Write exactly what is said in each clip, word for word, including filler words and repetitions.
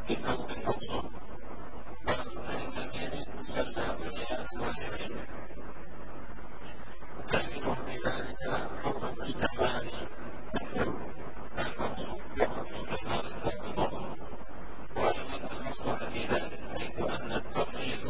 بثوب مبسوط فإن اليمين صلى بنيان واليمين وتجده بذلك حكم استعمال الثوب المبسوط وحكم استعمال الثوب المبسوط وأيضا المصلحة في ذلك حيث أن الترخيص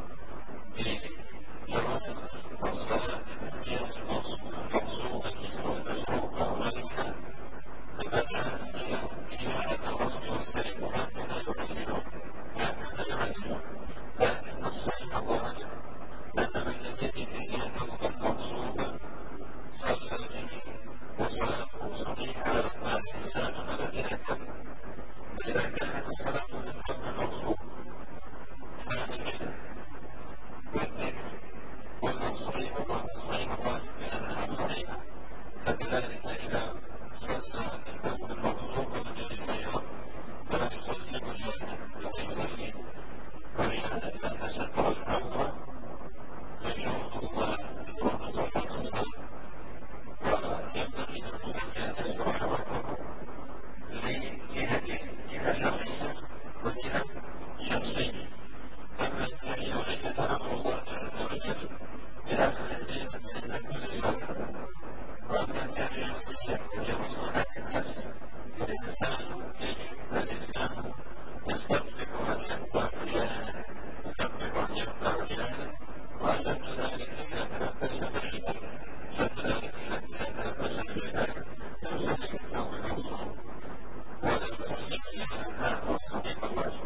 بجواز الصلاة بتسجيل المغصوبة والمشروبة وغيرها فبدأ إلى الرسم والسلم وهكذا يعلمه هكذا يعلمه لكن الصحيح الراجح أن من لم يجد نيته المغصوبة صلى به وصلاته صحيحة على الإنسان الذي يتم وإذا كانت الصلاة بالثوب المغصوب فهذا والذكر والصحيح والصحيح الراجح بأنها صحيحة فكذلك إذا صلى بالثوب المغصوب ولم يجد غيره فلا يصلي مجانا ولا يصلي قرينا إذا تستر العورة يجوز الصلاة يجوز صحة الصلاة وينبغي للمصلي أن يستر عورته لجهته جهة شرعية وجهة شخصية أما الذي يريد أمر الله عز وجل بداخل الدين فإن كل صلاة وأما الذي يستطيع يجوز صلاة النفس الإنسان يجب الإنسان يستطيع أن يبقى رجالا يستطيع أن يبقى رجالا وأشد ذلك إذا تنفس بعيدا أشد ذلك إذا تنفس بعيدا يصلي بالثوب المغصوب ولا يصلي بجهة هذا الصحيح الراجح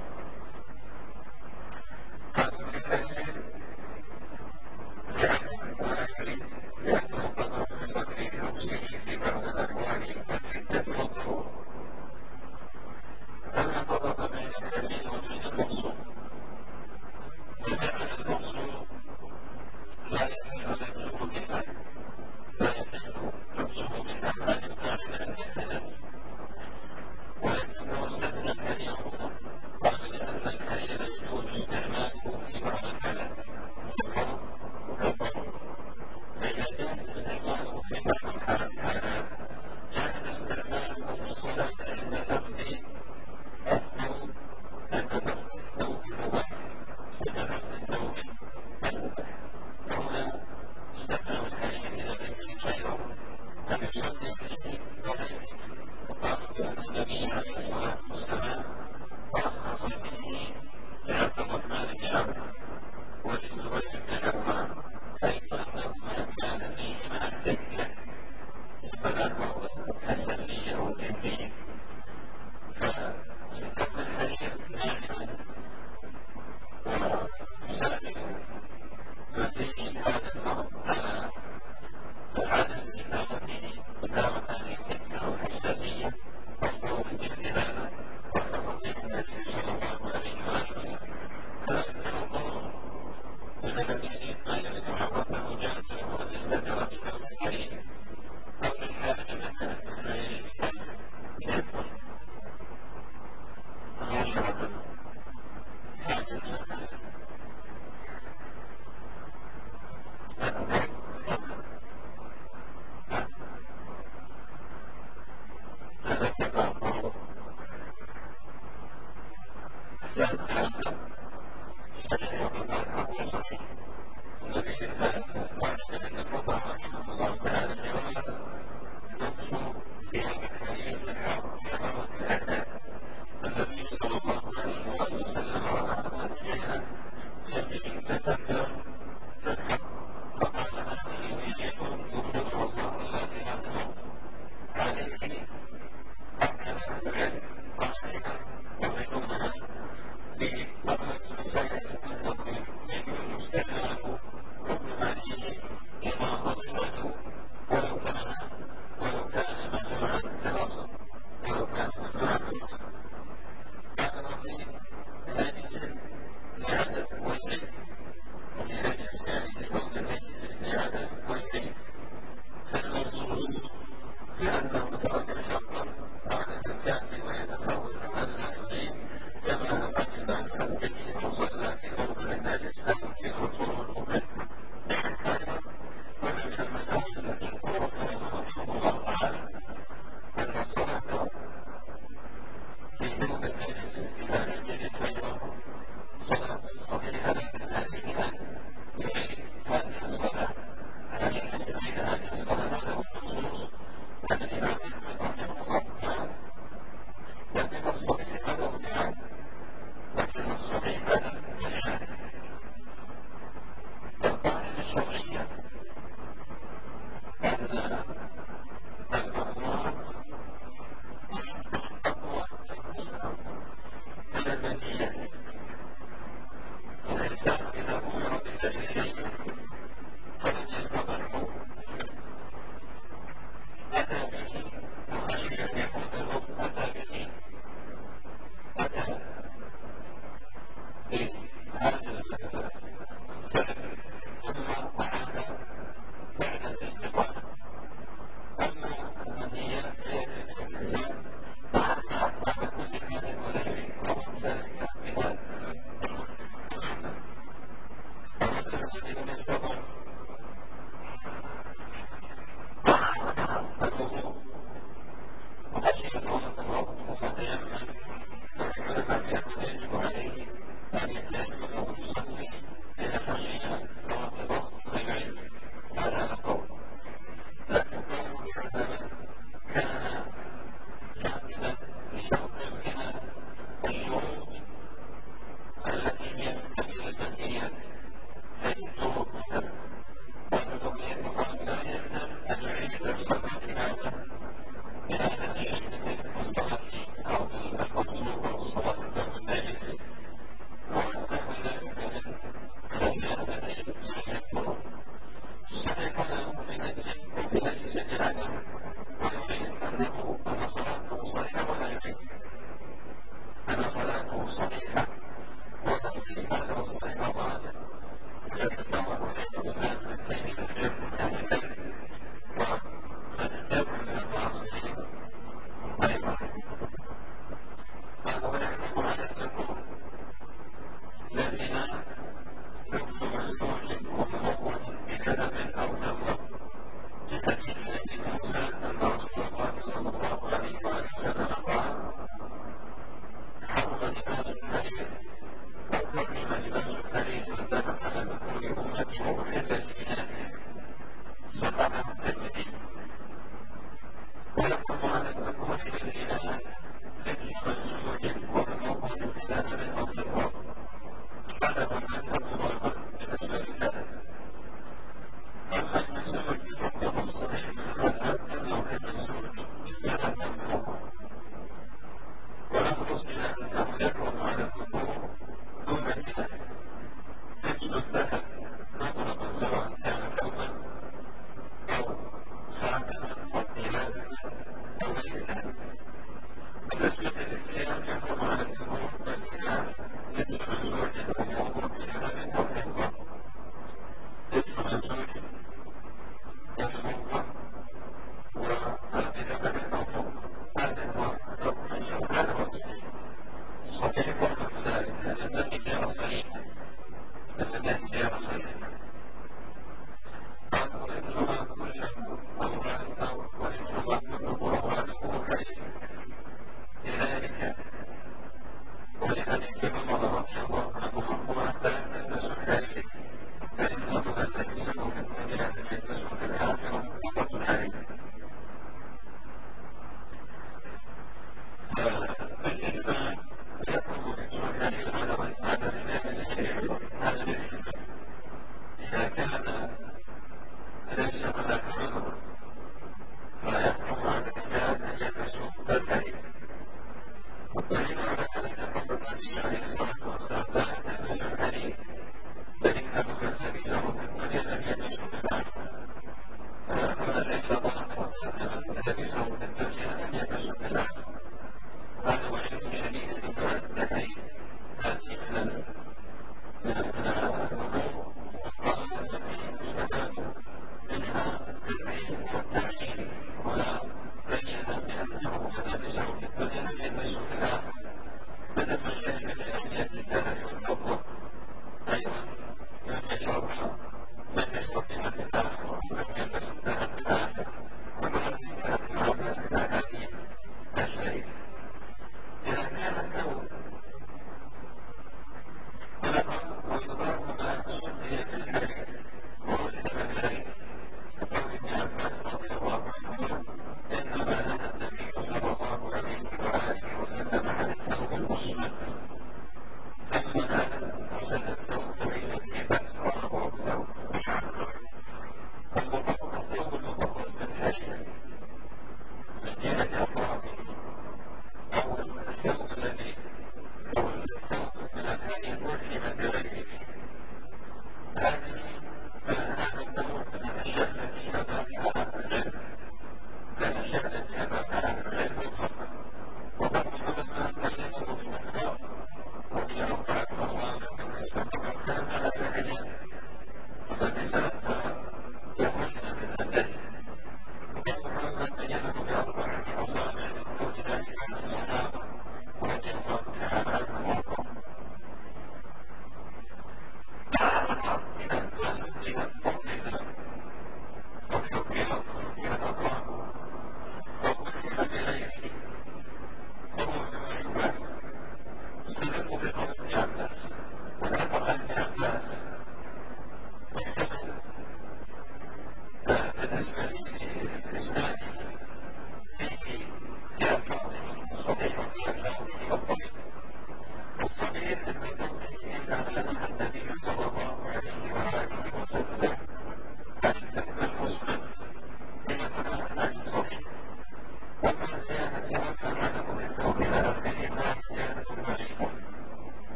هذا التفسير لأنه ولا يريد لأنه قدر في صدره نفسه في بعض الأحوال الشدة والضرورة فلا فرق بين الحليل وبين المقصود فجعل المقصود لا يحل لبسه منها لا يحل لبسه منها ما يمتعن أن يحدث ولكنه استثنى الحليل هنا قال لأن الحليل يجوز استعماله في بعض الحالات كالحرب وكالضرورة فإذا كان استعماله في بعض الحالات كان استعماله في الصلاة عند لفظ الثوب عند لفظ الثوب المباح عند لفظ الثوب المباح فهنا استخدم الحديث إلى ذكر غيره أن يصلي فيه ولا يريد وقال بأن النبي عليه الصلاة والسلام رخص فيه لعبد الرحمن بن عوف ولزبير بن عوام حيث أنهما كان فيهما حجة فله حساسية وجدية فإن كان الحديث مانع ويساعد ففيه هذا الأمر على عدم إثارته إثارة للحجة والحساسية وحضور الجهل هذا وخاصة النبي صلى الله عليه وسلم فلكن الضرر إذا لم يجد ما يستر عورته جاز له أن يستتر بثوب حرير أو للحاجة مثلا ما يجد أن يكون غيرة حاجة هذا كما الضرر لأن هذا صحيح وقال صحيح الذي كان واحد من الفقهاء رحمه الله تعالى جواز لبس ثياب الحرير في الحرب في غرض الأعداء النبي صلى الله عليه وسلم رأى فيها يجب تتبع في الحرب فقال هذه ريح يبغض الله التي لا تموت عليه هكذا العلم قال إذا يبغضونها بوضع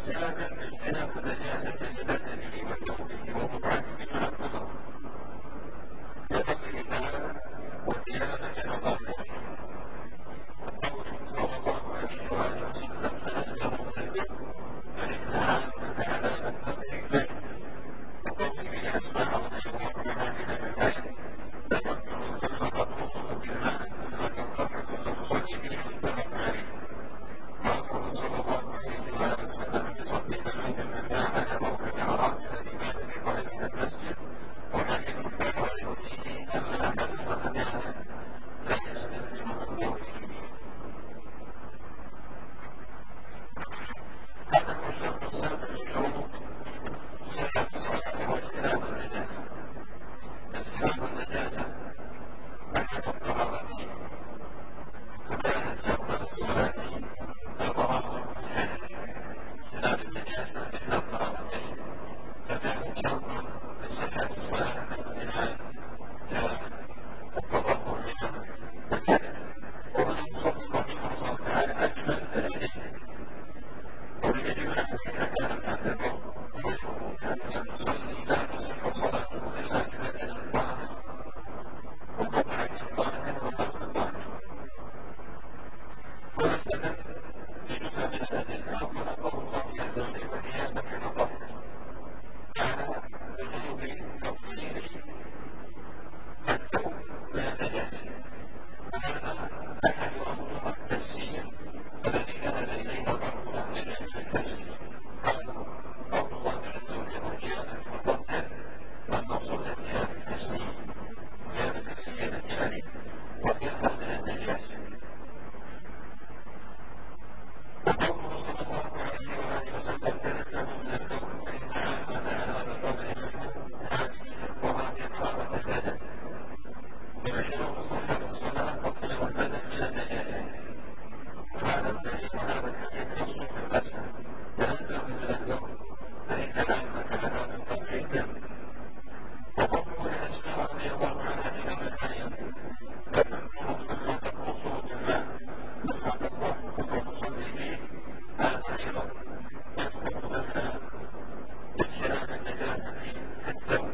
اجتناب النجاسة لبدنه وثوبه ومبعثه مع القدر لقوله تعالى وثيابك فطهر وقوله صلى الله عليه وآله وسلم فأسلم من البر فإن عامة عذاب القبر الليل وقوله أسمع رضي الله عنه من العين لقد ثم تطهر بالماء ثم تنطلق ثم تصلي به متفق عليه وأمره صلى الله عليه وآله وسلم بصب ثلاث من الماء على موضع العراق الذي بات في قريب من المسجد وحديث البخاري فيه أما أحد فقدها لا يستلزم الله فيه. هذا هو الشرط السابع من شروط صحة الصلاة واجتناب النجاسة. اجتناب النجاسة أحد الطهارتين وكانت شرطا للصلاة الطهارة الحدث اجتناب النجاسة إحدى الطهارتين فكانت شرطا لصحة الصلاة الاجتناب التطهر منها والحدث. وهنا المصنف رحمه الله تعالى أجمل الأدلة وبالإجماع إذا كان هذا الأمر هو شروط أن المصلي لا تصح صلاته إلا ببدن طاهر وقطعة طاهر وقلب طاهر. واستدل بجملة من الأدلة أولا قول الله عز وجل وثيابك فطهر على وجوب تطهير الثوب من النجاسة وهذا أحد أنظمة التفسير الذي ذهب إليه بعض أهل العلم في التفسير قالوا قول الله عز وجل وثيابك فطهر والمقصود ثياب التسليم ثياب السيادة عليه وثيابها من النجاسة. وقوله صلى الله عليه وآله وسلم تنزهوا من الثوب فإن عامة عذاب القبر منه هذه وهذه طهارة البدن وشروط صحة الصلاة تطهير البدن من النجاسة. وهذا الدليل وهذا الحديث نص في المسألة تنزهوا من الثوب فإن عامة عذاب القبر منه. وقوله لأسماء رضي الله عنها في يوم الحديث فتنظر ثم تقصه بالماء ثم تطهر ثم تصلي به هذا أيضا يدخل ضمن اجتناب النجاسة في الثوب.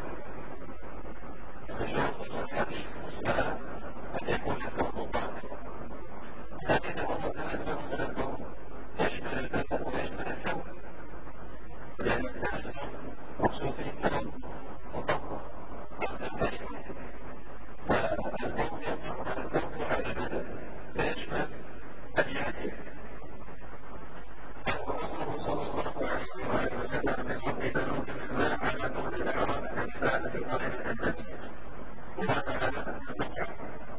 وشرط صحة الصلاة أن يكون الثوب طاهرا. لكنه تنزه من الثوب يشمل البدن ويشمل الثوب لأن التنزه مقصود به الثوب مطهر قبل الكلمة والثوب يطلق على الثوب وعلى البدن فيشمل اليدين. وقوله صلى الله عليه وآله وسلم بصب ثلاث من الماء على موضع العراق الذي بات في قريب من المسجد وهذا على الركعة.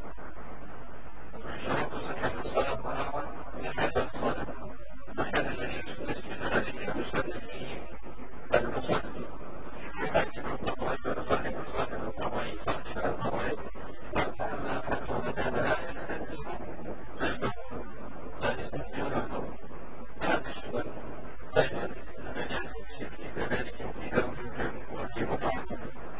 شروط صحة الصلاة طهارة محل الصلاة محل الذي يسجد عليه ويصلي فيه المصلي يحدث الطوائف صاحب صاحب الطوائف صاحب الطوائف وأما حكم مكان لا يستنزه منه لا يستنزه منه هذا الشغل أيضا النجاسة في كذلك في ثوبه وفي مطعمه.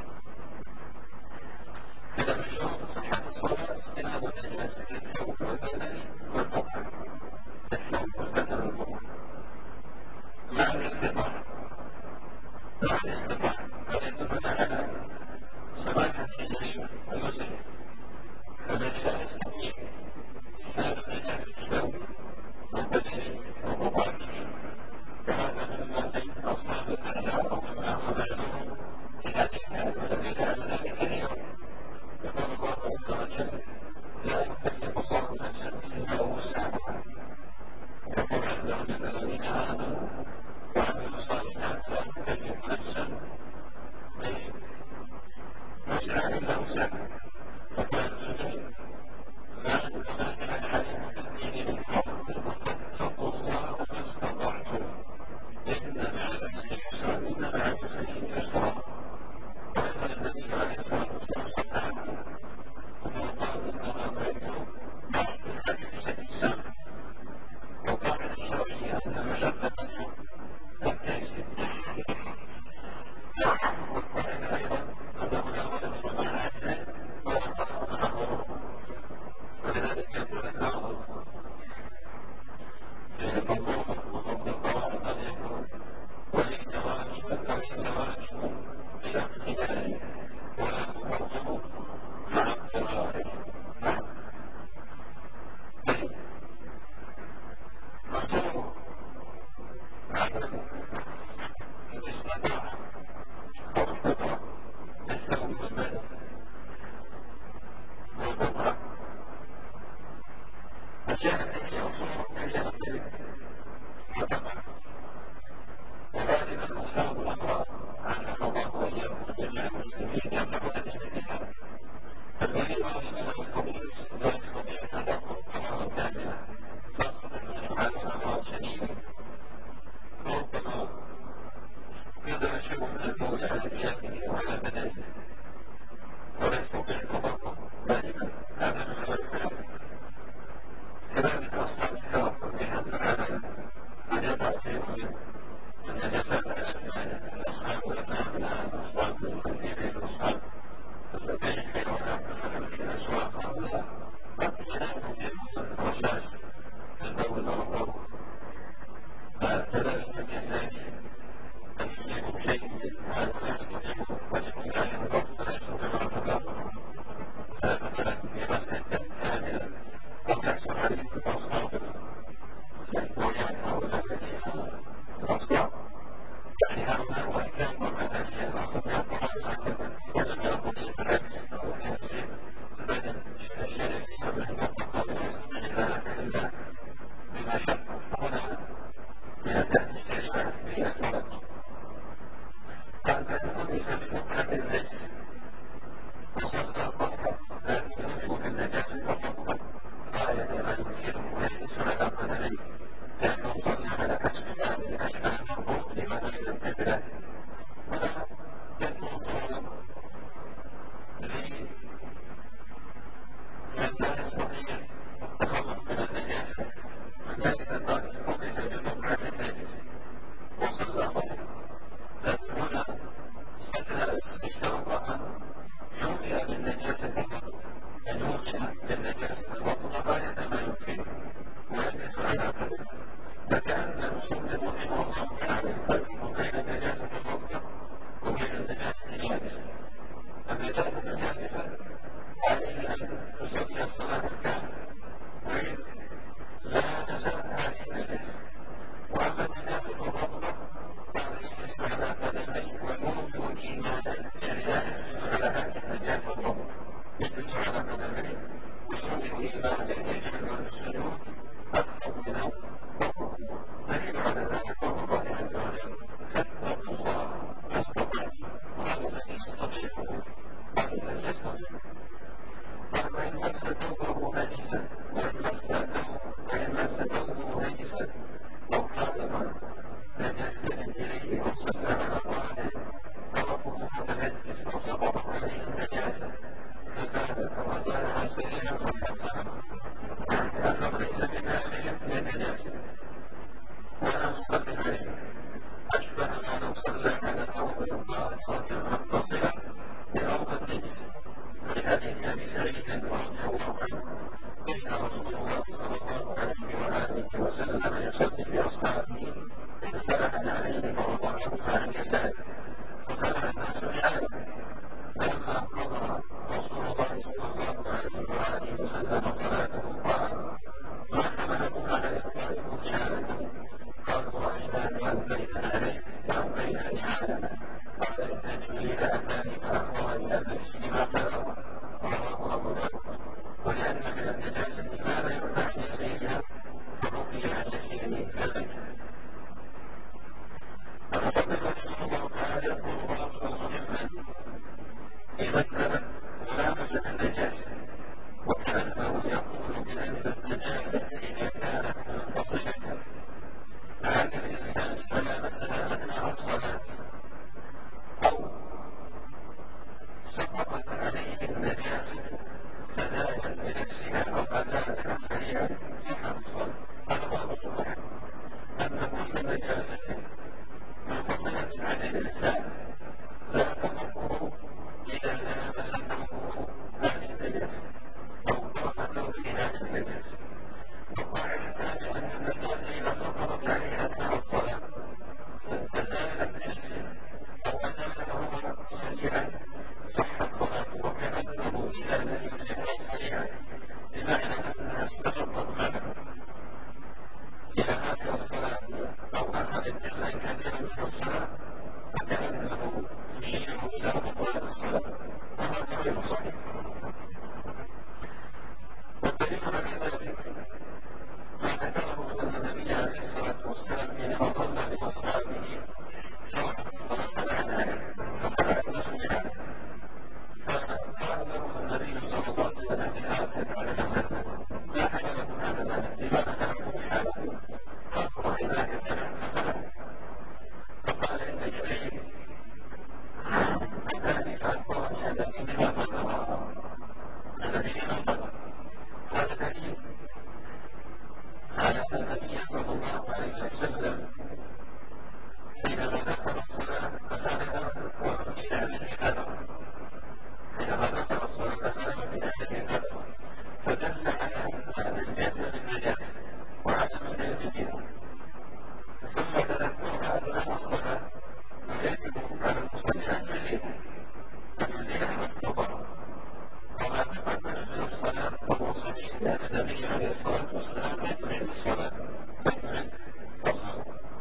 إذا من شروط صحة الصلاة اجتناب النجاسة في الثوب والبدن والمطعم الثوب والبدن والمطعم مع الاستطاعة مع الاستطاعة هذا يدل على سماحة الجريمة المسلم الذي لا يستطيع اجتناب النجاسة في ثوبه والبدن ومطعمه وهذا مما بين أصحاب الأحياء ومما هو معلوم في هذه الحالة والذي جعل ذلك اليوم يقول الله عز وجل لا يكلف الله نفسا إلا وسعها. يقول عز وجل الذين آمنوا وعملوا الصالحات لا يكلف نفسا وسعها إلا وسعها. وقال عز وجل ما كان عليكم في الدين من حرج فاتقوا الله ما استطعتم إن مع العسر يسرا إن مع العسر يسرا. وأن النبي عليه الصلاة والسلام صلى عنه وقال إنما بعثت بعض الحديث الإسلام وقاعدة الشرعية أن مشقة الحكم والتيسير. والقاعدة أيضا أنه لا بد من المعاجزة أشياء التي أصولها هي الطريق وطبعا وغالبا أصحاب الأمراض عن الله وإياكم جميع المسلمين يمنعون الاجتهاد فالذي لا يستطيع لا يستطيع التدخل قرارا كاملا خاصة من يعاني أمراض شديدة ربما يقدر شيء من الموت على ثيابه وعلى بدنه ولا يستطيع التدخل دائما هذا من الفعل كذلك أصحاب التوقف بهم تعالى أن يضع فيهم النجاسات على الأصحاب والأبناء الأصحاب والمخلفين الأصحاب الذين حيوانات مثلا في الأسواق أو لا قد يناموا في الرشاش من دول أو الضوء فكذلك الإنسان أن يصيبوا شيء من هذا لا يستطيعون ويكون عليهم ضغط لا يستطيعون التدخل مثلا في غسل الدم كاملا أو يحصل عليهم الأصحاب والبنيان هؤلاء الذين الأصحاب يعني هؤلاء وإن كان مرة الأصحاب يطلع هكذا ولم يأخذ بالعكس أو يحسن البدن الأشياء يسير من المنطقة ولا يستطيع ذلك إلا بما شاء هنا بأداء الشريعة في الفرق قال فإنه ليس بمكان النجس وصلت صفحة لكن يجب في النجاسة فقط غاية ما يمكنه ويجلس على قدميه لأنه صلى على كشف الماء من أشبه المربوط لما بين القبلة ولا يكون صورا لمن لا يستطيع التخلص من النجاسة من ذلك قال إنه ليس بمكان النجس وصلى صفحة لكن هنا اشترط أن يومئ بالنجاسة فقط أن يومئ بالنجاسة فقط غاية ما يمكنه ويجلس على قدمه فكأن المسلم رحمه الله تعالى يفرق بين النجاسة المطلقة وبين النجاسة اليابسة النجاسة اليابسة عليه أن يصلي الصلاة الكاملة وإن لامس هذه النجاسة وأما النجاسة المطلقة فهذا يجلس على قدميه ويؤمن إيمانا يعني لا يجلس على هذه النجاسة المطلقة يجلس على قدميه ويؤمن إيمانا يجعل السجود أكثر من الوقت دليل على ذلك قول الله عز وجل فاتقوا الله ما استطعتم وهذا الذي يستطيعه وهذا الذي يستطيع قال وإن مس ثوبه نجسا وإن مس وإن مس ثوبه نجسا أو خادما لم يستند إليه أو صلى على ظهره ثوبه متنجس أو سقطت عليه النجاسة فزاد أو أزالها سريعا فليغسله لأنه ليس بكافٍ من النجاسة ولا مصلٍ عليه أشبه ما لو صلى على ثوب خاطئ متصلا بأرض النجس ولحديث أبي سعيد رضي الله عنه إن رسول الله صلى الله عليه وآله وسلم يصلي بأصحابه فسأل عليه فوضعه عن يساره فقال الناس بحاله فلما قضى رسول الله صلى الله عليه وآله وسلم صلاته قال ما حملكم على إخوانكم نعالكم قالوا رأينا بأبينا عليك وأبينا نعالنا قال إن جبريل أتاني فأخبرني أن فيه ما بلغ رواه أبو داود ولأن من النجاسة ما لا يرفع عن يسيرها فرفي عن يسيره زمنا المصنف رحمه الله تعالى يقول رأسه مهما في مسألة ملامسة النجاسة وكأنه يقول بأن النجاسة إذا كانت منفصلة عن الإنسان فلامسها أثناء الصلاة أو سقطت عليه النجاسة فزالت بنفسها أو أزالها سريعا النبي عليه الصلاة والسلام لا تريد الصلاة لا تريد الصلاة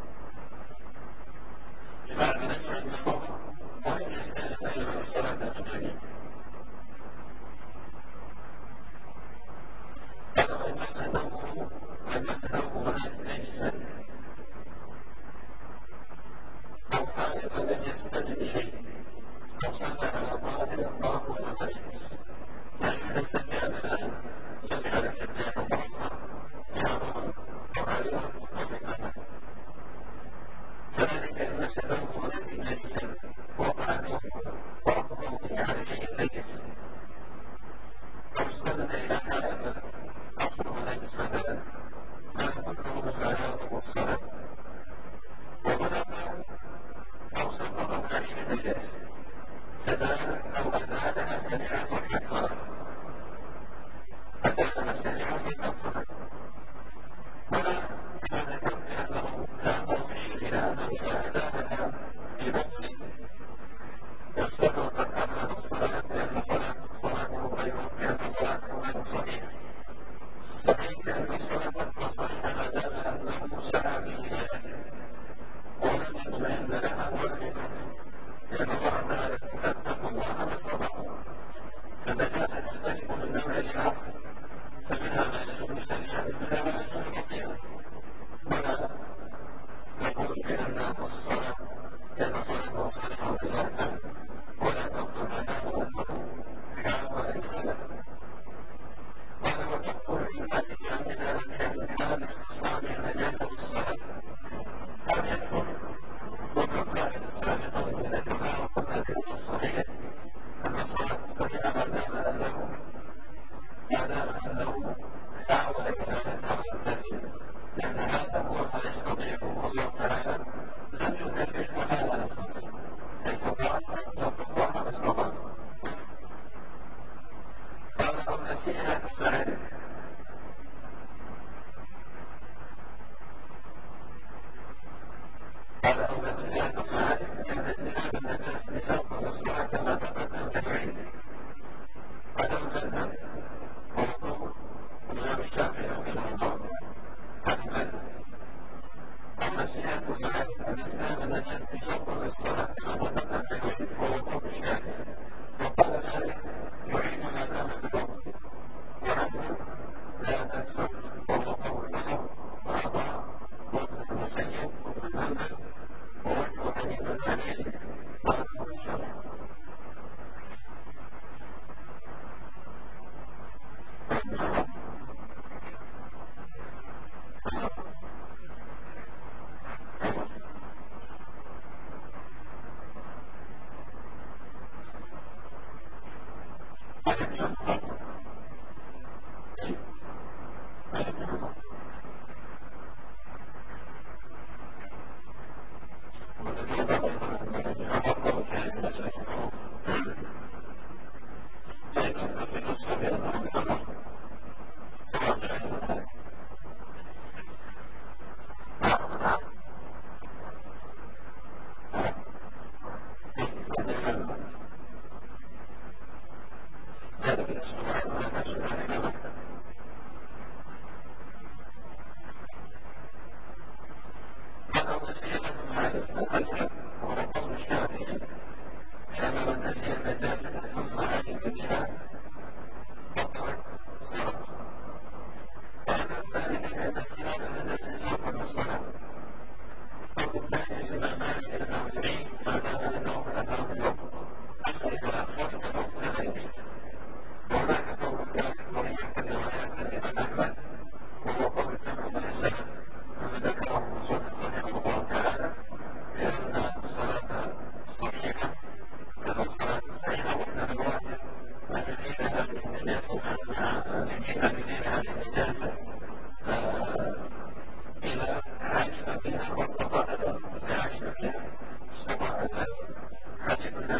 لماذا لا يريد الصلاة ولم يستأذن أيضا الصلاة من جديد ولو مسته ومسته نجسا أو خالقا لم يستجد شيء أو صلى على ظاهر الله ومسجد لا يحدث الآن صلى على سجادة الله يعظم وغيره وفقه كذلك إن مسته ولد نجسا وقع منه وأخذه على شيء نجس أو استند إلى حالة أصله نجس مثلا ما كله الغلاظ والصلاة وغلق أو سقط عليه نجس فذلك أو أزالها سريعة الحفار أزالها سريعة الحفار ولا كان بأنه لا موضع إلى أنه إذا أزالها في بطنه يصبح قد أخذ الصلاة لأن صلاة صلاته غير لأن صلاته غير صحيحة صحيح لأن الصلاة الصحيحة ما دام أنه سعى في ذلك ولم يطمئن لها ولم يكن لأن الله تعالى فاتقوا الله ما استطعتم فالنجاسة تختلف من نوع لآخر فمنها ما يجوز سريعا ومنها ما يجوز بطيئا ولا نقول بأن الصلاة لأن صلاته صحيحة بذاتها ولا تبطل معناه أنه حال وليس له ولا تقول في ذلك أن ذلك من حال استصحاب النجاسة بالصلاة أو يكفر وكالقاعدة السابقة التي ذكرناها قبل في الصحيح أن الصلاة الصحيحة ما دام أنه ما دام أنه حاول إزالتها وانتهى لأن هذا هو ما يستطيعه الله تعالى لم يكلفه ما لا يستطيع حيث قال اتقوا الله ما استطعتم قال أو نسيها فاعله قال أو نسيها فاعله لأن اتخاذ النجاسة لتنقض الصلاة كما تقدم في العلم هذا المذهب هو قول الإمام الشافعي رحمه الله أحمد أو نسيها فاعله أن اتخاذ النجاسة لتنقض الصلاة كما تقدم في العلم هو قول الشافعي وقال ذلك يعيد ما دام في الوقت وعنه لا تنسوا وهو قول النظر وعطاء وابن المسيب وابن المنذر ووجه حديث الحديث وعنه الشرع حديث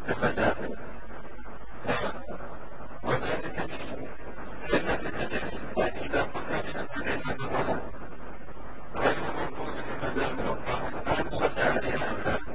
المسافة، وذلك لقلة النجس، لكن إذا قلنا بأن ليس بطلب غير موجود في المذاهب الأربعة لا نصلي عليها أم لا؟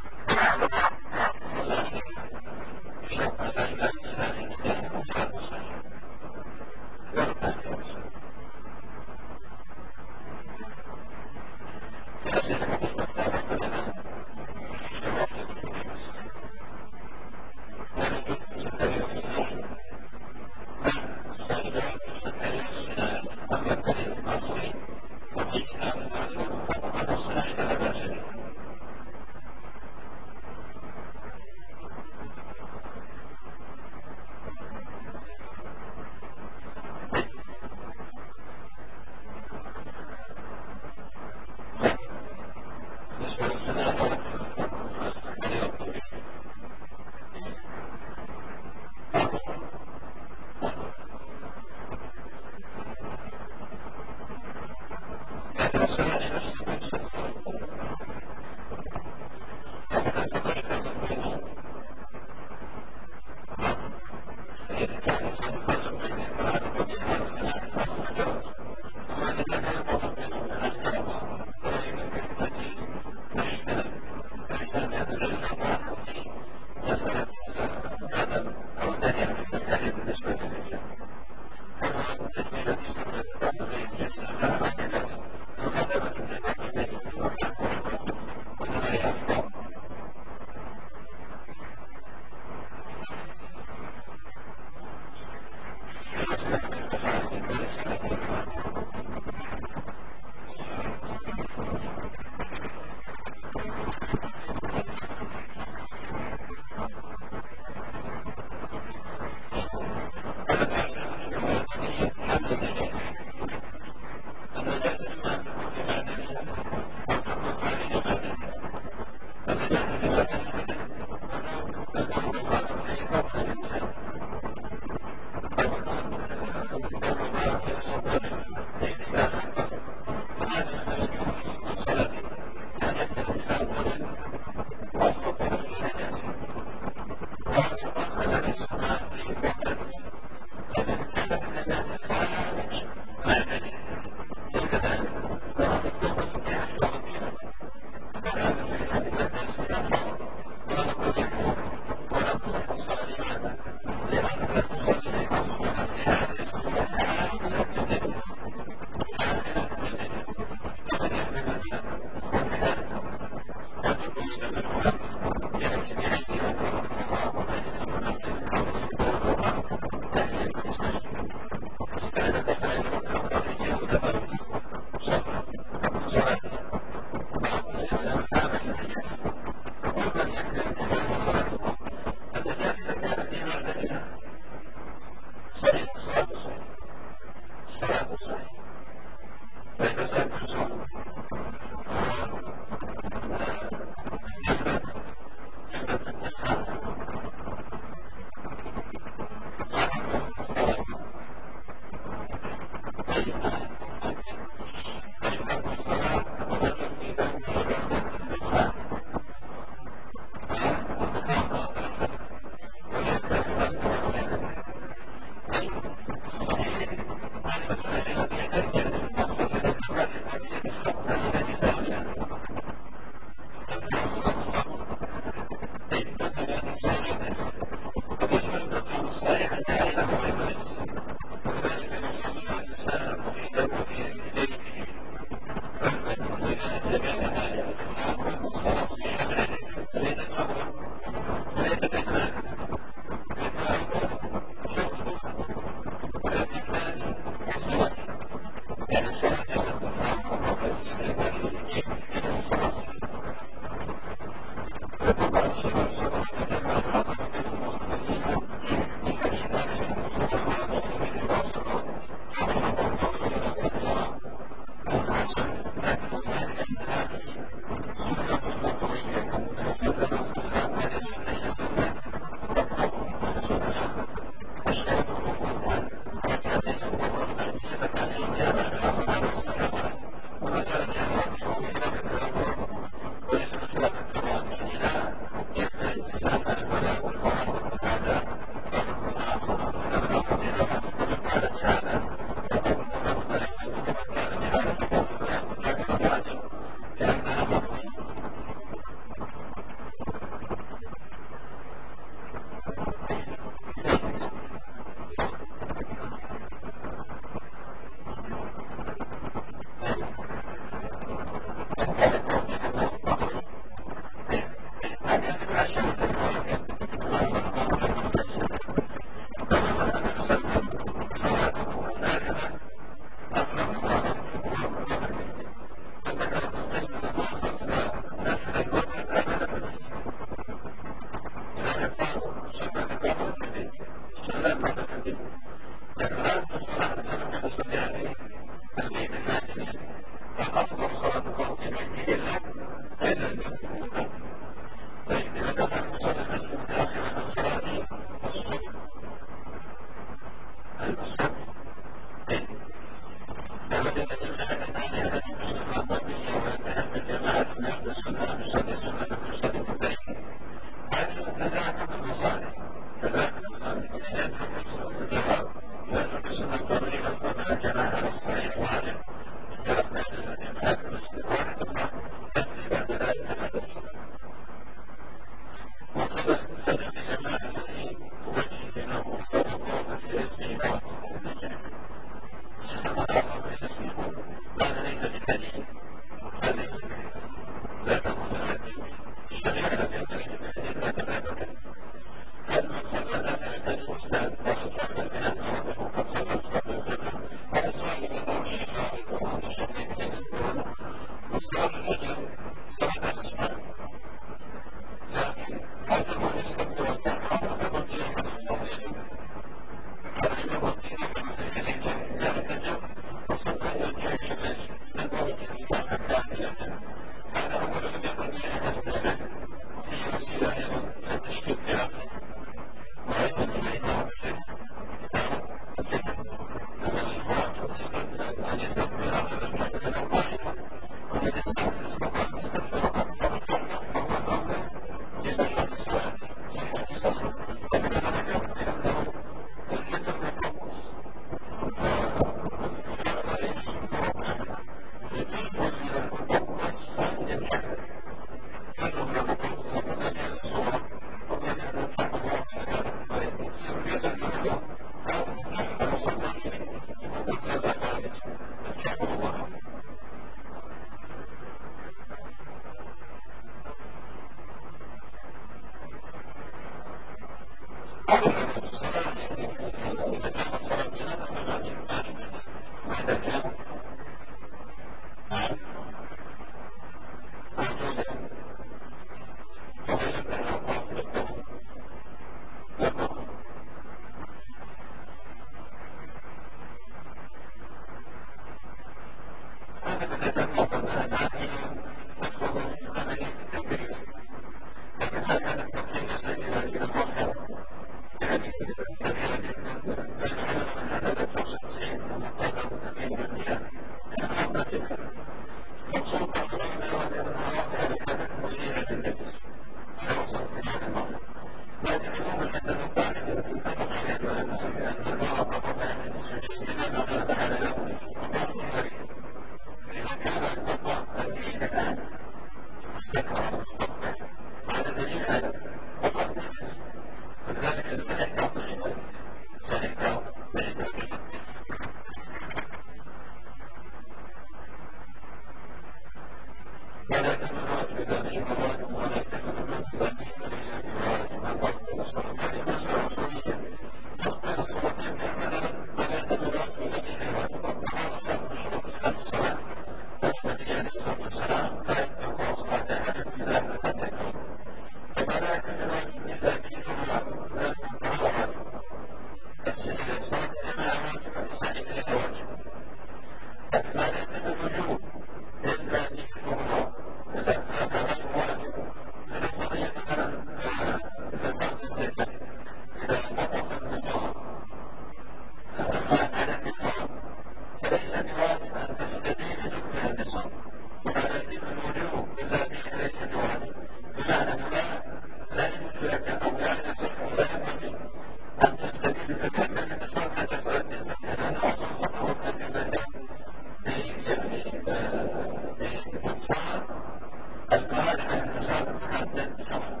الصالحة التصرف حتى التصرف